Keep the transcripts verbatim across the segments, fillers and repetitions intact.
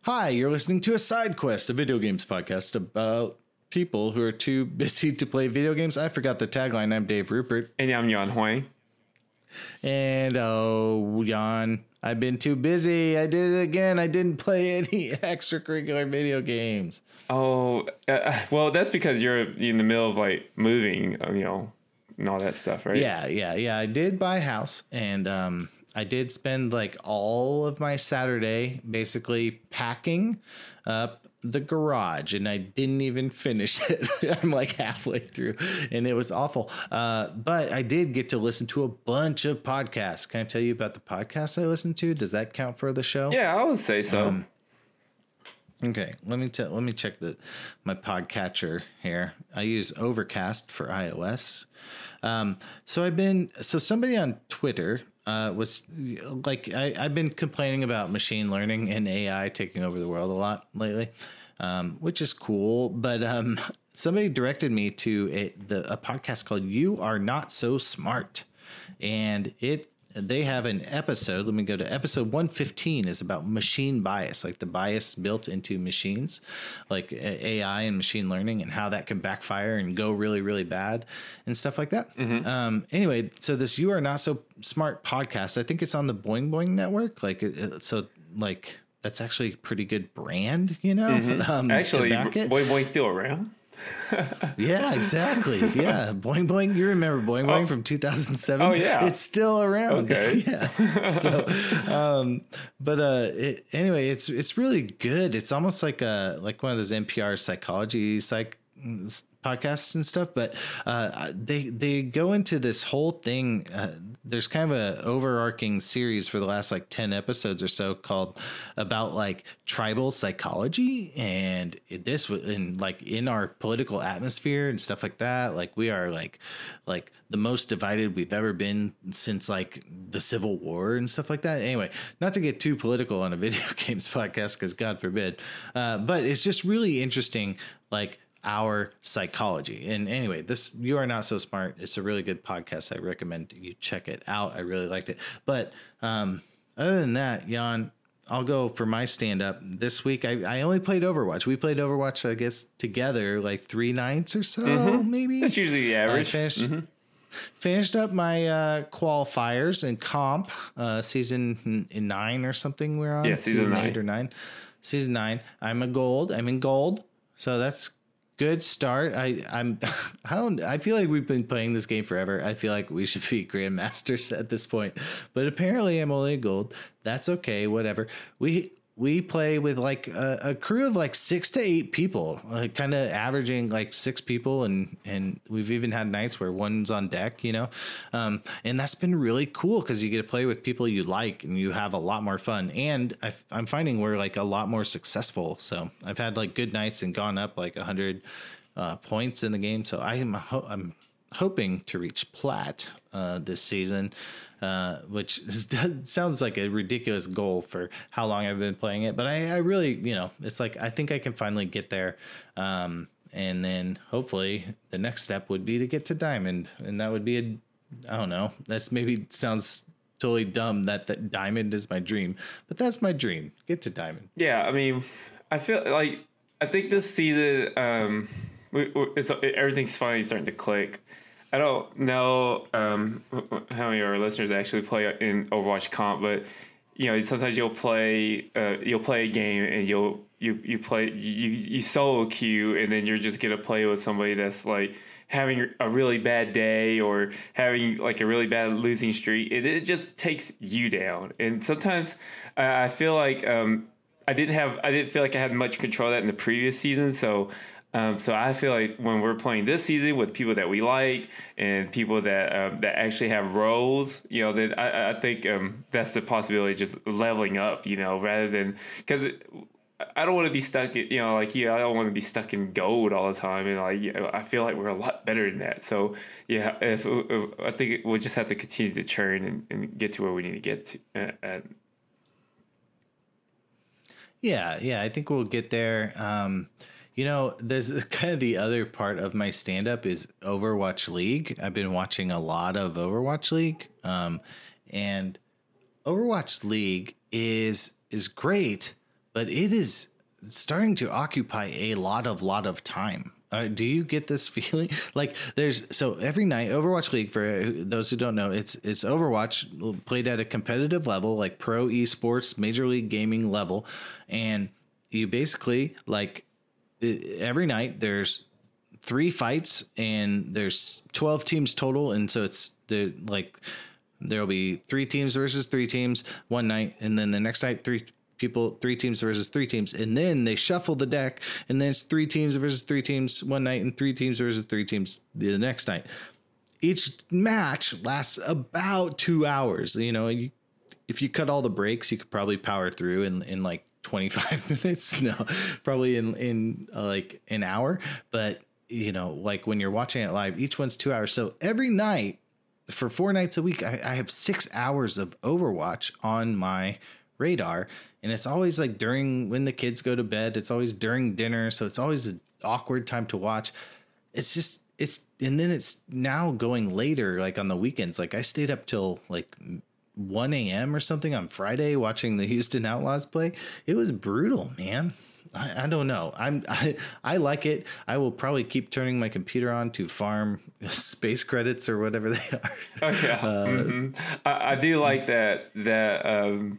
Hi, you're listening to a Side Quest, a video games podcast about people who are too busy to play video games. I forgot the tagline. I'm Dave Rupert. And I'm Yan Huang. And oh, Jan, I've been too busy. I did it again. I didn't play any extracurricular video games. Oh, uh, well, that's because you're in the middle of like moving, you know, and all that stuff, right? Yeah, yeah, yeah. I did buy a house, and um, I did spend like all of my Saturday basically packing up the garage, and I didn't even finish it. I'm like halfway through, and it was awful. Uh, but I did get to listen to a bunch of podcasts. Can I tell you about the podcasts I listened to? Does that count for the show? Yeah, I would say so. Um, okay, let me tell. Let me check the my podcatcher here. I use Overcast for iOS. Um, so I've been so somebody on Twitter. Uh, was like I, I've been complaining about machine learning and A I taking over the world a lot lately, um, which is cool. But um, somebody directed me to a, the, a podcast called "You Are Not So Smart," and it they have an episode. Let me go to episode one fifteen. Is about machine bias, like the bias built into machines, like A I and machine learning, and how that can backfire and go really, really bad and stuff like that. Mm-hmm. Um, anyway, so this "You Are Not So Smart" podcast, I think it's on the Boing Boing network. Like, so like that's actually a pretty good brand, you know. Mm-hmm. Um, actually, Boing Boing's still around. Yeah, exactly. Yeah, Boing Boing. You remember Boing Boing oh. from two thousand seven? Oh yeah, it's still around. Okay. Yeah. So, um, but uh, it, anyway, it's it's really good. It's almost like a like one of those N P R psychology psych podcasts and stuff. But uh, they they go into this whole thing. Uh, there's kind of a overarching series for the last like ten episodes or so called about like tribal psychology, and this was in like in our political atmosphere and stuff like that. Like we are like like the most divided we've ever been since like the Civil War and stuff like that. Anyway, not to get too political on a video games podcast, because God forbid, uh, but it's just really interesting. Like our psychology. And anyway, this "You Are Not So Smart." It's a really good podcast. I recommend you check it out. I really liked it. But um, other than that, Jan, I'll go for my stand up this week. I, I only played Overwatch. We played Overwatch, I guess, together like three nights or so, mm-hmm. maybe. That's usually the average. I finished, mm-hmm. finished up my uh, qualifiers in comp, uh, season nine or something we're on. Yeah, season, season nine. eight or nine. Season nine. I'm a gold. I'm in gold. So that's good start. I I'm I don't I feel like we've been playing this game forever. I feel like we should be grandmasters at this point. But apparently I'm only a gold. That's okay, whatever. We we play with like a, a crew of like six to eight people, like kind of averaging like six people, and and we've even had nights where one's on deck, you know. Um, and that's been really cool because you get to play with people you like, and you have a lot more fun. And I've, I'm finding we're like a lot more successful. So I've had like good nights and gone up like a hundred uh, points in the game. So I'm ho- I'm hoping to reach plat uh, this season. Uh, which is, sounds like a ridiculous goal for how long I've been playing it. But I, I really, you know, it's like I think I can finally get there. Um, and then hopefully the next step would be to get to Diamond. And that would be a, I don't know, that's maybe sounds totally dumb that, that Diamond is my dream. But that's my dream. Get to Diamond. Yeah, I mean, I feel like, I think this season, um, we, it's, everything's finally starting to click. I don't know um, how many of our listeners actually play in Overwatch comp, but you know, sometimes you'll play uh, you'll play a game and you'll you you play you you solo queue, and then you're just gonna play with somebody that's like having a really bad day or having like a really bad losing streak, and it just takes you down. And sometimes uh, I feel like um, I didn't have I didn't feel like I had much control of that in the previous season, so. Um, so I feel like when we're playing this season with people that we like and people that um, that actually have roles, you know, that I, I think um, that's the possibility of just leveling up, you know, rather than because I don't want to be stuck, in, you know, like, yeah, I don't want to be stuck in gold all the time. And like, you know, I feel like we're a lot better than that. So, yeah, if, if I think we'll just have to continue to churn and, and get to where we need to get to. Uh, at. Yeah, yeah, I think we'll get there. Um, You know, there's kind of the other part of my stand-up is Overwatch League. I've been watching a lot of Overwatch League, um, and Overwatch League is is great, but it is starting to occupy a lot of lot of time. Uh, do you get this feeling? Like there's so every night Overwatch League, for those who don't know, it's it's Overwatch played at a competitive level, like pro esports, major league gaming level, and you basically like every night there's three fights and there's twelve teams total, and so it's the like there'll be three teams versus three teams one night, and then the next night three people, three teams versus three teams, and then they shuffle the deck, and then it's three teams versus three teams one night, and three teams versus three teams the next night. Each match lasts about two hours. You know, you, if you cut all the breaks, you could probably power through in in like twenty-five minutes. No, probably in in uh, like an hour. But you know, like when you're watching it live, each one's two hours. So every night for four nights a week, I, I have six hours of Overwatch on my radar, and it's always like during when the kids go to bed. It's always during dinner, so it's always an awkward time to watch. It's just it's and then it's now going later, like on the weekends. Like I stayed up till like one a.m. or something on Friday watching the Houston Outlaws play. It was brutal, man. I, I don't know. I'm I, I like it. I will probably keep turning my computer on to farm space credits or whatever they are. Oh yeah, uh, mm-hmm. I, I do like that that um,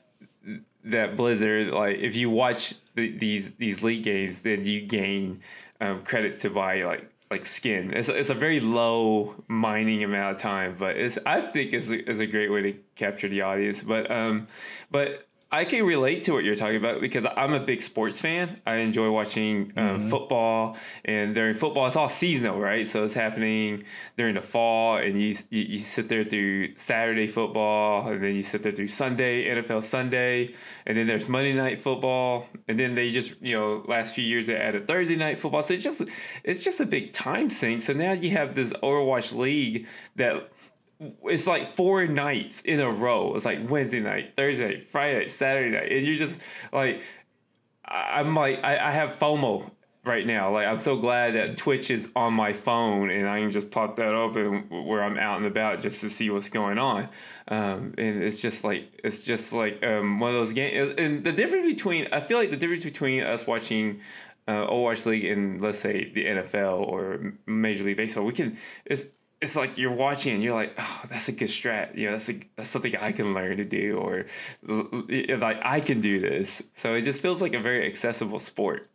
that Blizzard. Like if you watch the, these these league games, then you gain um, credits to buy like like skin. It's it's a very low mining amount of time, but it's I think is is a great way to capture the audience. But um, but. I can relate to what you're talking about because I'm a big sports fan. I enjoy watching um, mm-hmm. football, and during football, it's all seasonal, right? So it's happening during the fall, and you, you you sit there through Saturday football, and then you sit there through Sunday, N F L Sunday, and then there's Monday night football, and then they just, you know, last few years they added Thursday night football. So it's just it's just a big time sink. So now you have this Overwatch League that. It's like four nights in a row. It's like Wednesday night, Thursday, Friday, Saturday night. And you're just like, I'm like, I, I have FOMO right now. Like, I'm so glad that Twitch is on my phone and I can just pop that open where I'm out and about just to see what's going on. Um, and it's just like, it's just like um, one of those games. And the difference between, I feel like the difference between us watching uh, Overwatch League and let's say the N F L or Major League Baseball, we can, it's, it's like you're watching and you're like, oh, that's a good strat. You know, that's a, that's something I can learn to do, or like I can do this. So it just feels like a very accessible sport.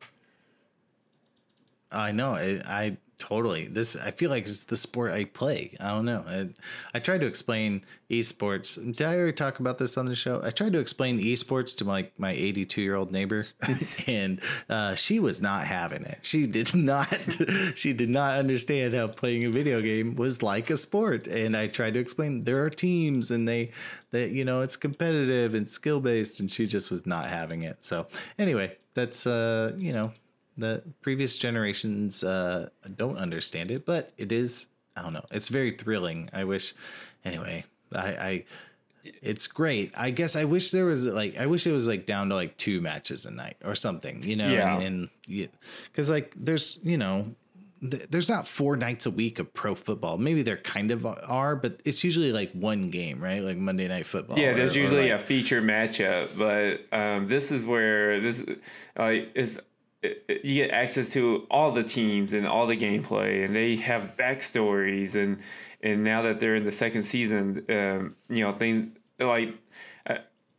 I know. I, I totally this. I feel like it's the sport I play. I don't know. I, I tried to explain esports. Did I ever talk about this on the show? I tried to explain esports to my my eighty-two year old neighbor, and uh, she was not having it. She did not. She did not understand how playing a video game was like a sport. And I tried to explain there are teams, and they that you know it's competitive and skill based, and she just was not having it. So anyway, that's uh you know. The previous generations uh, don't understand it, but it is, I don't know, it's very thrilling. I wish, anyway, I, I, it's great. I guess I wish there was like, I wish it was like down to like two matches a night or something, you know, yeah. and, and cause like there's, you know, th- there's not four nights a week of pro football. Maybe there kind of are, but it's usually like one game, right? Like Monday Night Football. Yeah, there's or, usually or like, a feature matchup, but um, this is where this like is. It, it, you get access to all the teams and all the gameplay, and they have backstories, and and now that they're in the second season, um, you know, things like, uh,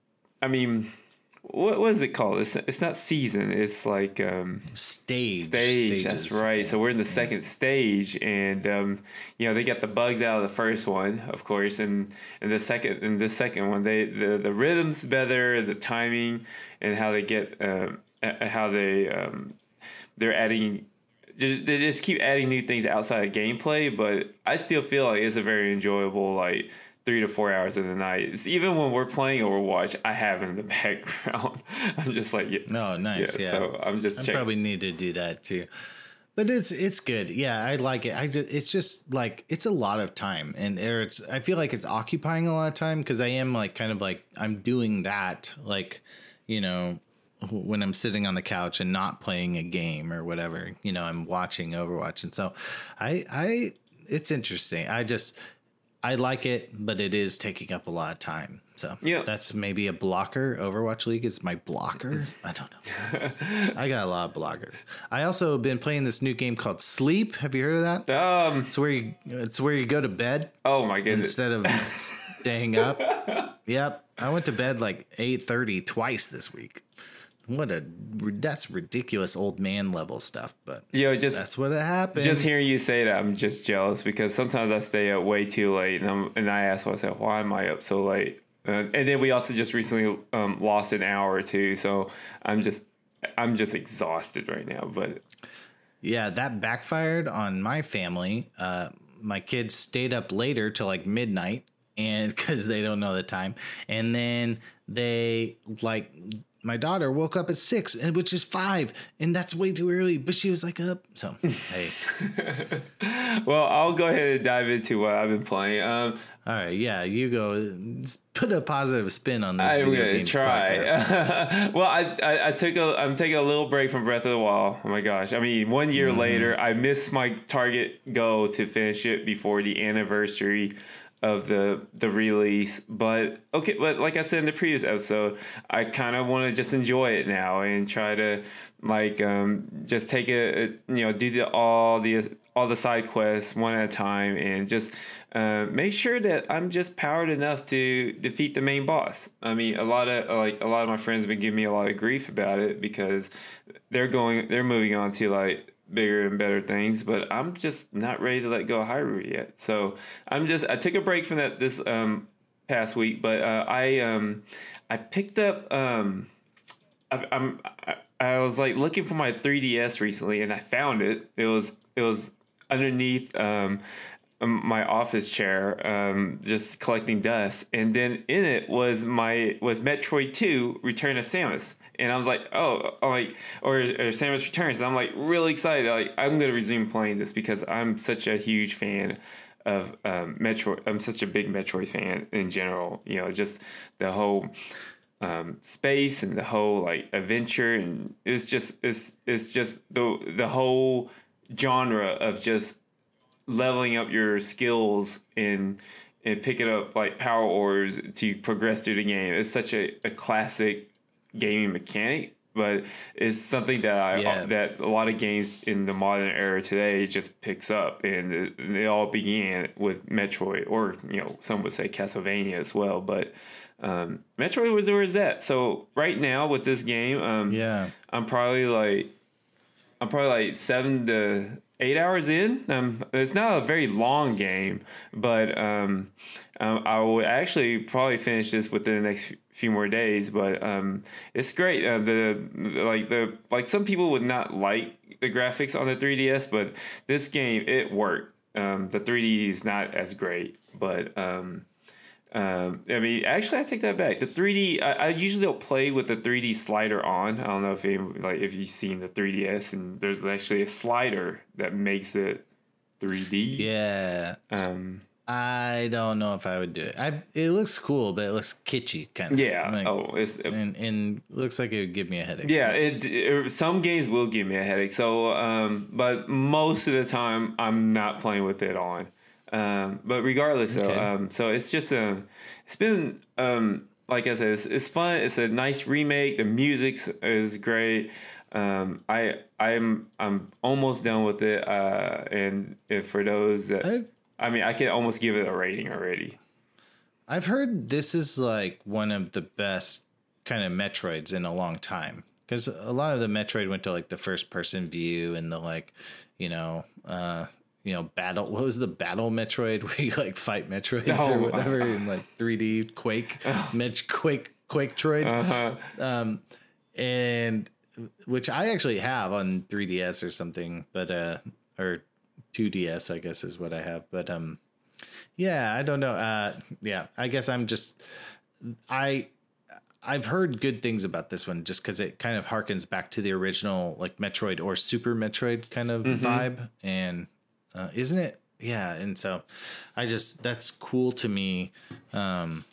I mean, what what is it called? It's it's not season. It's like um, stage. Stage. Stages. That's right. Yeah. So we're in the second stage, and um, you know, they got the bugs out of the first one, of course, and and the second and the second one, they the the rhythm's better, the timing, and how they get. Um, how they um, they're adding just, they just keep adding new things outside of gameplay, but I still feel like it's a very enjoyable like three to four hours in the night. It's, even when we're playing Overwatch, I have it in the background. I'm just like, yeah, no, nice, yeah. yeah. So I'm just I checking. Probably need to do that too. But it's it's good. Yeah, I like it. I just it's just like it's a lot of time, and it's I feel like it's occupying a lot of time because I am like kind of like I'm doing that like you know. when I'm sitting on the couch and not playing a game or whatever, you know, I'm watching Overwatch. And so I, I, it's interesting. I just, I like it, but it is taking up a lot of time. So Yeah. that's maybe a blocker. Overwatch League is my blocker. I don't know. I got a lot of blockers. I also been playing this new game called Sleep. Have you heard of that? Um. It's where you it's where you go to bed Oh my goodness. instead of staying up. Yep. I went to bed like eight thirty twice this week. What a that's ridiculous old man level stuff, but Yo, just that's what happened. just hearing you say that, I'm just jealous because sometimes I stay up way too late, and I'm, and I ask myself, why am I up so late? Uh, and then we also just recently um, lost an hour or two, so I'm just I'm just exhausted right now. But yeah, that backfired on my family. Uh, my kids stayed up later till like midnight, and because they don't know the time, and then they like. My daughter woke up at six, and which is five, and that's way too early. But she was like up, so hey. Well, I'll go ahead and dive into what I've been playing. Um, All right, yeah, you go. Put a positive spin on this I'm video gonna games try. podcast. Well, I, I I took a I'm taking a little break from Breath of the Wild. Oh my gosh! I mean, one year mm-hmm. later, I missed my target goal to finish it before the anniversary of the the release, but okay, but like I said in the previous episode, I kind of want to just enjoy it now and try to like um just take it, you know, do the all the all the side quests one at a time and just uh, make sure that I'm just powered enough to defeat the main boss. I mean, a lot of like a lot of my friends have been giving me a lot of grief about it because they're going they're moving on to like bigger and better things, but I'm just not ready to let go of Hyrule yet. So I'm just I took a break from that this um past week, but uh, I um I picked up um I, I'm I, I was like looking for my three D S recently, and I found it. It was it was underneath um my office chair, um, just collecting dust, and then in it was my was Metroid two: Return of Samus. And I was like, oh, oh like, or, or Samus Returns. And I'm like really excited. Like, I'm going to resume playing this because I'm such a huge fan of um, Metroid. I'm such a big Metroid fan in general. You know, just the whole um, space and the whole like adventure. And it's just, it's, it's just the, the whole genre of just leveling up your skills in, and picking up like power ores to progress through the game. It's such a, a classic gaming mechanic, but it's something that I yeah. that a lot of games in the modern era today just picks up, and it, it all began with Metroid, or you know, some would say Castlevania as well. But um, Metroid was where it's at. So right now with this game, um, yeah, I'm probably like I'm probably like seven to eight hours in. Um, it's not a very long game, but um, um, I will actually probably finish this within the next few more days. But um, it's great. Uh, the like the like some people would not like the graphics on the three D S, but this game it worked. Um, the three D is not as great, but um, um, I mean, actually, I take that back. The three D, I, I usually don't play with the three D slider on. I don't know if you, like if you've seen the three D S, and there's actually a slider that makes it three D. Yeah. Um, I don't know if I would do it. I it looks cool, but it looks kitschy kind of. Yeah. Like, oh, it's and and looks like it would give me a headache. Yeah. It, it some games will give me a headache. So, um, but most of the time, I'm not playing with it on. Um, but regardless, okay. so, um, so it's just a, it's been, um, like I said, it's, it's fun. It's a nice remake. The music is great. Um, I, I'm, I'm almost done with it. Uh, and if for those that, I've, I mean, I can almost give it a rating already. I've heard this is like one of the best kind of Metroids in a long time. Cause a lot of the Metroid went to like the first person view and the like, you know, uh, you know, battle. What was the battle Metroid where you like fight Metroids oh, or whatever uh, in like three D Quake, uh, Met Quake, Quake Troid, uh-huh. um, and which I actually have on three D S or something, but uh, or two D S I guess is what I have. But um, yeah, I don't know. Uh, yeah, I guess I'm just I. I've heard good things about this one just because it kind of harkens back to the original like Metroid or Super Metroid kind of mm-hmm. vibe, and uh, isn't it? Yeah, and so I just that's cool to me. Um,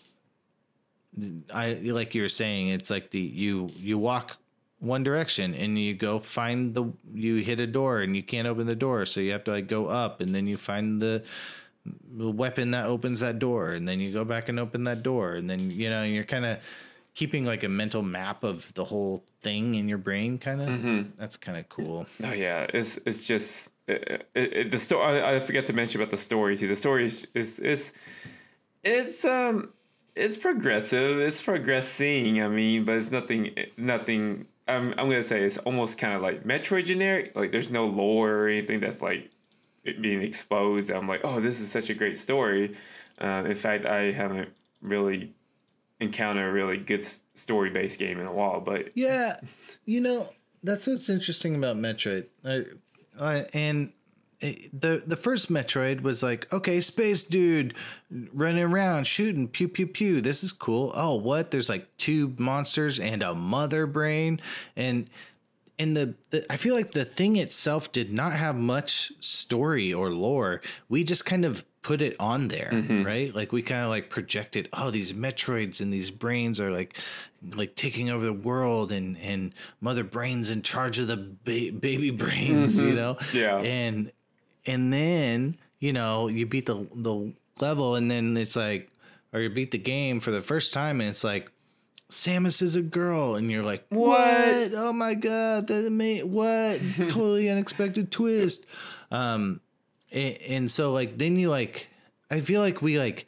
I like you were saying, it's like the you you walk one direction and you go find the you hit a door and you can't open the door, so you have to like go up and then you find the the weapon that opens that door, and then you go back and open that door, and then you know you're kind of keeping like a mental map of the whole thing in your brain, kind of. Mm-hmm. That's kind of cool. Oh yeah, it's it's just it, it, it, the story. I, I forgot to mention about the story too. The story is is, is it's um it's progressive. It's progressing. I mean, but it's nothing nothing. I'm I'm gonna say it's almost kind of like Metroid generic. Like there's no lore or anything that's like being exposed. I'm like, oh, this is such a great story. Um, in fact, I haven't really encountered a really good story based game in a while. But yeah, you know, that's what's interesting about Metroid. I, I, and it, the the first Metroid was like, okay, space dude running around shooting, pew pew pew. This is cool. Oh, what? There's like two monsters and a mother brain, and and the, the I feel like the thing itself did not have much story or lore. We just kind of put it on there, mm-hmm. right? Like we kind of like projected, oh, these Metroids and these brains are like like taking over the world, and and Mother Brain's in charge of the ba- baby brains, mm-hmm. you know? Yeah. And and then, you know, you beat the the level, and then it's like, or you beat the game for the first time, and it's like, Samus is a girl, and you're like, what? what? Oh my god, that made what? Totally unexpected twist. Um, and, and so like then you like, I feel like we like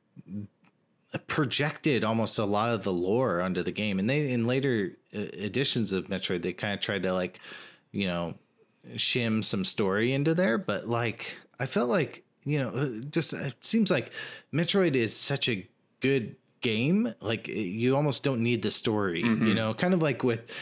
projected almost a lot of the lore onto the game, and they in later editions of Metroid they kind of tried to like, you know, shim some story into there, but like I felt like, you know, just it seems like Metroid is such a good game, like you almost don't need the story, mm-hmm. you know, kind of like with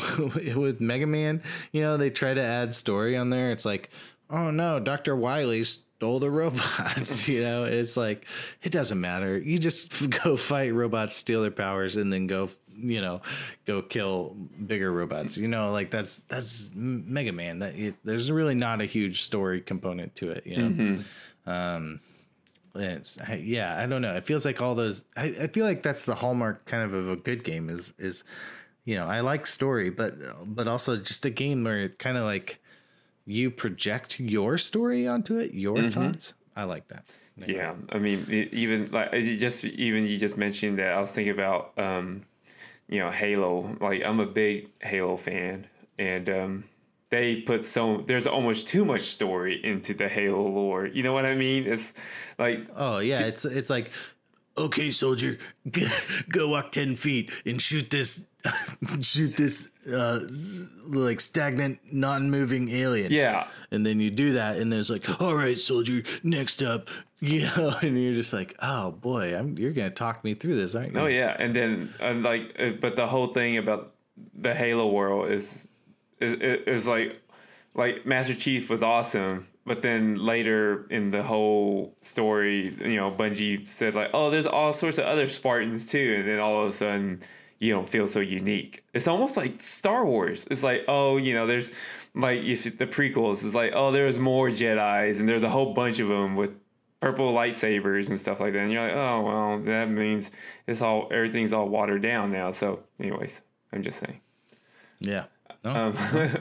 with Mega Man, you know, they try to add story on there. It's like, oh no, Doctor Wily stole the robots, you know. It's like, it doesn't matter, you just go fight robots, steal their powers, and then go, you know, go kill bigger robots, you know, like that's that's Mega Man. That it, there's really not a huge story component to it, you know. Mm-hmm. um It's, yeah, I don't know. It feels like all those. I, I feel like that's the hallmark kind of of a good game is is, you know, I like story, but but also just a game where it kind of like you project your story onto it, your mm-hmm. thoughts. I like that. Anyway. Yeah, I mean, even like you just even you just mentioned that. I was thinking about um, you know, Halo. Like I'm a big Halo fan, and um. They put so there's almost too much story into the Halo lore. You know what I mean? It's like, oh yeah, t- it's it's like, okay, soldier, go, go walk ten feet and shoot this, shoot this uh, like stagnant, non-moving alien. Yeah, and then you do that, and there's like, all right, soldier, next up, you know, and you're just like, oh boy, I'm you're gonna talk me through this, aren't you? Oh yeah, and then uh, like, uh, but the whole thing about the Halo world is. Is, is like like Master Chief was awesome, but then later in the whole story, you know, Bungie said like, oh, there's all sorts of other Spartans too, and then all of a sudden you don't feel so unique. It's almost like Star Wars. It's like, oh, you know, there's like if the prequels is like, oh, there's more Jedis, and there's a whole bunch of them with purple lightsabers and stuff like that, and you're like, oh well, that means it's all everything's all watered down now. So anyways, I'm just saying. Yeah. No, um,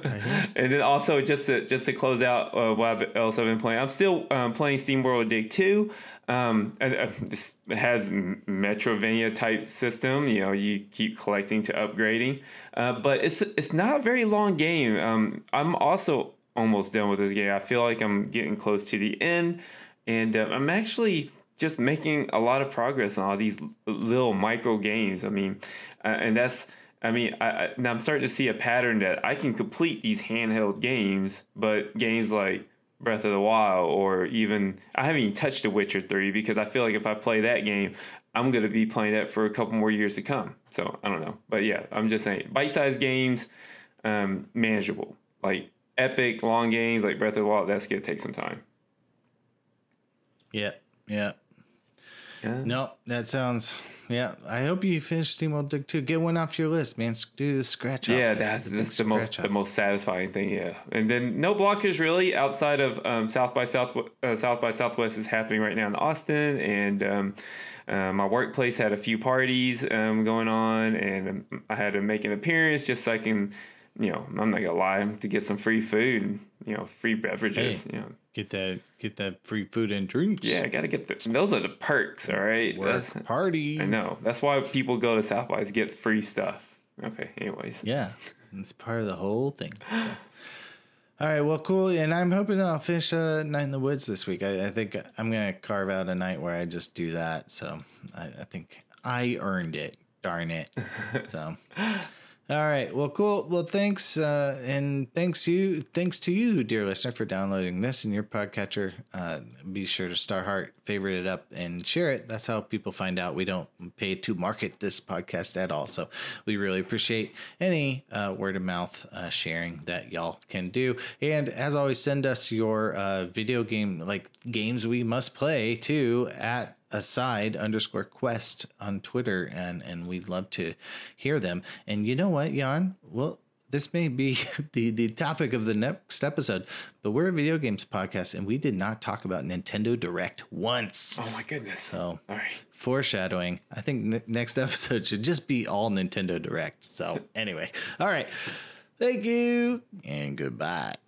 and then also just to just to close out uh, what else I've been playing, I'm still um, playing SteamWorld Dig two. Um, uh, this has Metrovania type system. You know, you keep collecting to upgrading, uh, but it's it's not a very long game. Um, I'm also almost done with this game. I feel like I'm getting close to the end, and uh, I'm actually just making a lot of progress on all these little micro games. I mean, uh, and that's. I mean, I, I, now I'm starting to see a pattern that I can complete these handheld games, but games like Breath of the Wild, or even I haven't even touched The Witcher three, because I feel like if I play that game, I'm going to be playing that for a couple more years to come. So I don't know. But yeah, I'm just saying bite-sized games, um, manageable. Like epic long games like Breath of the Wild, that's going to take some time. Yeah, yeah. Yeah. No, that sounds. Yeah, I hope you finish SteamWorld Dig two. Get one off your list, man. Do the scratch off. Yeah, that's, that's, that's the most off. the most satisfying thing. Yeah, and then no blockers really outside of um, South by South uh, South by Southwest is happening right now in Austin, and um, uh, my workplace had a few parties um, going on, and I had to make an appearance just so I can you know, I'm not gonna lie, to get some free food and, you know, free beverages. Hey, you know, get that get that free food and drinks. yeah, I gotta get the, those are the perks. All right, Work That's, party. I know that's why people go to South by, is get free stuff. Okay, anyways, Yeah, it's part of the whole thing. So. All right, well, cool. And I'm hoping I'll finish uh, Night in the Woods this week. I, I think I'm going to carve out a night where I just do that. So I, I think I earned it. Darn it. So, all right. Well, cool. Well, thanks. Uh, and thanks you. Thanks to you, dear listener, for downloading this in your podcatcher. Uh, be sure to star heart, favorite it up, and share it. That's how people find out. We don't pay to market this podcast at all. So we really appreciate any uh, word of mouth uh, sharing that y'all can do. And as always, send us your uh, video game, like games we must play too, at aside underscore quest on Twitter, and and we'd love to hear them. And you know what, Jan? Well, this may be the the topic of the next episode, but we're a video games podcast, and we did not talk about Nintendo Direct once. Oh my goodness! So, all right, foreshadowing. I think n- next episode should just be all Nintendo Direct. So anyway, all right. Thank you and goodbye.